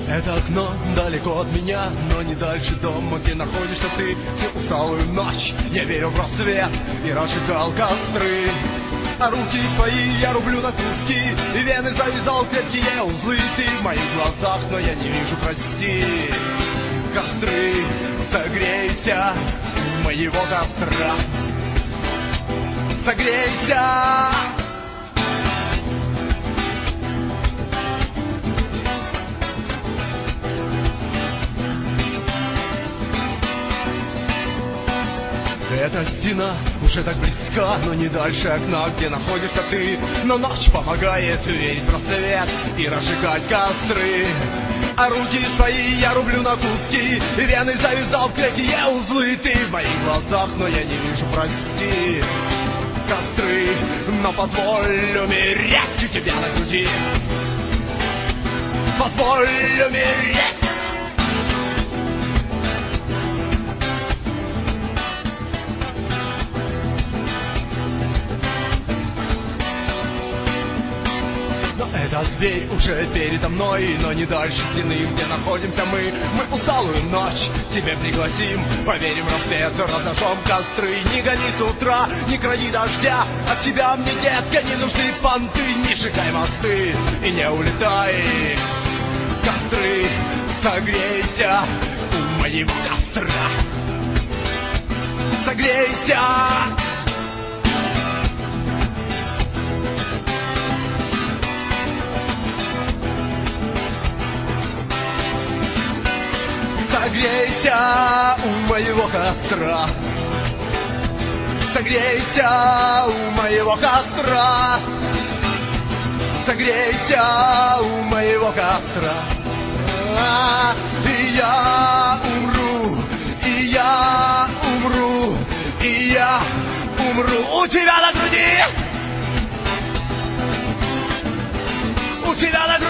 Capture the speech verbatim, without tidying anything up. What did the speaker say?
Это окно далеко от меня, но не дальше дома, где находишься ты. Всю усталую ночь я верю в рассвет и разжигал костры. А руки твои я рублю на куски, и вены завязал крепкие узлы. Ты в моих глазах, но я не вижу, прости. Костры, согрейся у моего костра. Согрейся. Эта стена уже так близка, но не дальше окна, где находишься ты. Но ночь помогает верить в рассвет и разжигать костры. А руки твои я рублю на куски, и вены завязал в крепкие узлы. Ты в моих глазах, но я не вижу, прости. Костры, но позволь умереть у тебя на груди. Позволь умереть. Эта дверь уже передо мной, но не дальше стены, где находимся мы. Мы усталую ночь тебе пригласим, поверим в рассвет, разожжем костры. Не гони с утра, не кради дождя, от тебя мне, детка, не нужны понты. Не сжигай мосты и не улетай. Костры, согрейся у моего костра. Согрейся. Согрейся у моего костра. Согрейся у моего костра. Согрейся у моего костра. И я умру, и я умру, и я умру у тебя на груди. У тебя на груди.